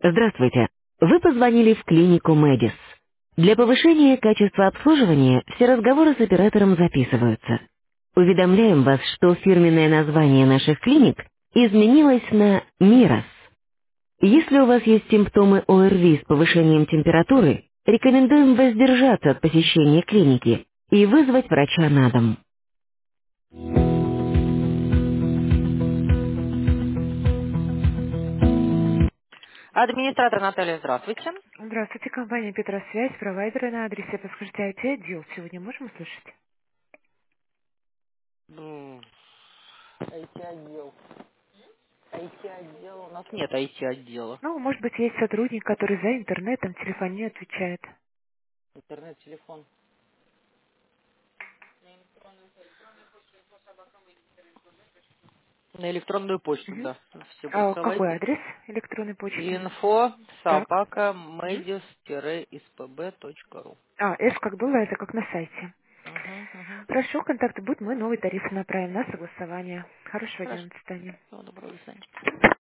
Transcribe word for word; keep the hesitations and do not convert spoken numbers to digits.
Здравствуйте. Вы позвонили в клинику Медис. Для повышения качества обслуживания все разговоры с оператором записываются. Уведомляем вас, что фирменное название наших клиник изменилось на Мирос. Если у вас есть симптомы ОРВИ с повышением температуры, рекомендуем воздержаться от посещения клиники и вызвать врача на дом. Администратор Наталья, здравствуйте. Здравствуйте, компания Петросвязь, провайдеры на адресе. Подскажите, ай ти-отдел сегодня можем услышать? М, ай ти-отдел. ай ти-отдел. У нас нет ай ти-отдела. Ну, может быть, есть сотрудник, который за интернетом, в телефоне отвечает. Интернет-телефон. На электронную почту, Мгм. да. Все А какой присылайте. адрес электронной почты? Инфо Так. собака Мгм. медис-спб точка ру. А, S как было, это как на сайте. Угу, угу. Хорошо, контакты будут, мы новый тариф направим на согласование. Хорошего дня, Хорошо. до свидания. Всего доброго, до свидания.